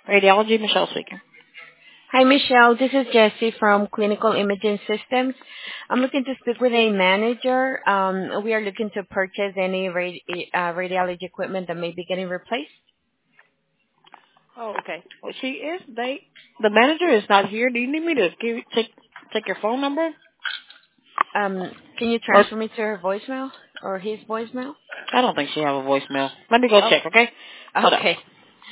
Radiology, Michelle speaking. Hi, Michelle. This is Jessie from Clinical Imaging Systems. I'm looking to speak with a manager. We are looking to purchase any radiology equipment that may be getting replaced. Oh, okay. Well, the manager is not here. Do you need me to take your phone number? Can you Or transfer me to her voicemail or his voicemail? I don't think she have a voicemail. Let me go Oh, check, okay? Hold up. okay.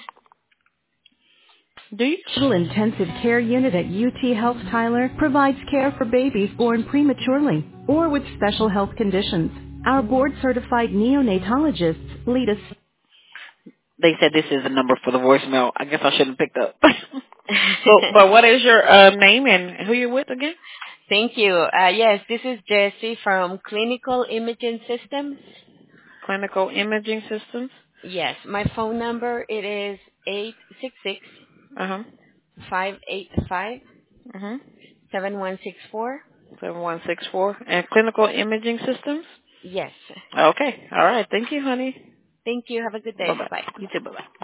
Do you? Intensive care unit at UT Health Tyler provides care for babies born prematurely or with special health conditions. Our board-certified neonatologists lead us. They said this is a number for the voicemail. I guess I shouldn't have picked up. But what is your name and who you're with again? Thank you. Yes, this is Jessie from Clinical Imaging Systems. Clinical Imaging Systems. Yes, my phone number it is 866 Uh-huh. 585 Uh-huh. 7164. 7164. And Clinical Imaging Systems? Yes. Okay. All right. Thank you, honey. Thank you. Have a good day. Bye-bye. Bye-bye. You too. Bye-bye.